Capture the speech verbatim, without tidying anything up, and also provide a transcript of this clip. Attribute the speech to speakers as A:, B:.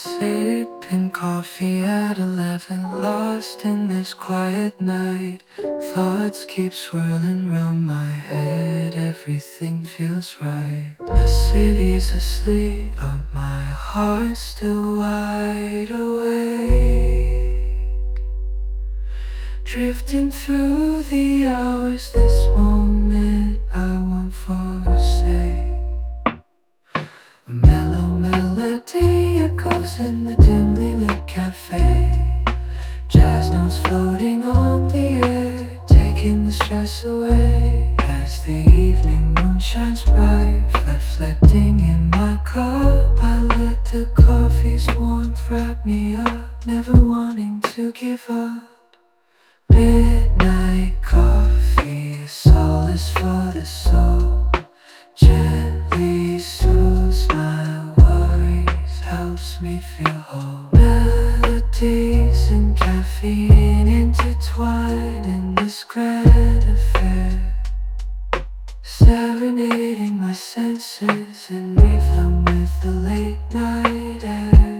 A: Sipping coffee at eleven, lost in this quiet night. Thoughts keep swirling round my head, everything feels right. The city's asleep, but my heart's still wide awake. Drifting through the hours, this moment I won't forsake. A mellow melody echoes in the dimly lit cafe. Jazz notes floating on the air, taking the stress away. As the evening moon shines bright, reflecting in my cup, I let the coffee's warmth wrap me up, never wanting to give up. Midnight coffee, a solace for the soul. Gently soothes my worries, helps me feel whole. Melodies and caffeine intertwined in this grand affair, serenading my senses in rhythm with the late night air.